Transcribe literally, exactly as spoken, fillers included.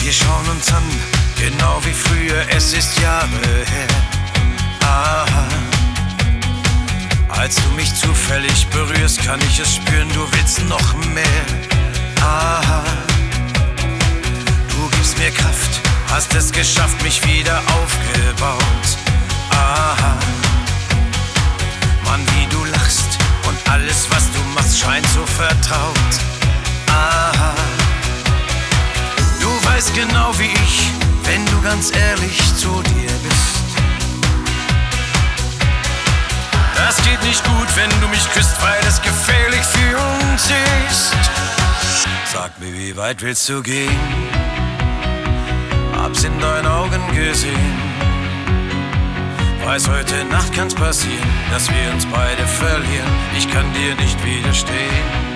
Wir schauen uns an, genau wie früher, es ist Jahre her. Aha. Als du mich zufällig berührst, kann ich es spüren, du willst noch mehr. Aha. Du gibst mir Kraft, hast es geschafft, mich wieder aufgebaut. Aha. Mann, wie du lachst und alles, was du machst, scheint so vertraut. Aha. Du weißt genau wie ich, wenn du ganz ehrlich zu dir bist. Das geht nicht gut, wenn du mich küsst, weil es gefährlich für uns ist. Sag mir, wie weit willst du gehen? Hab's in deinen Augen gesehen. Weiß, heute Nacht kann's passieren, dass wir uns beide verlieren. Ich kann dir nicht widerstehen.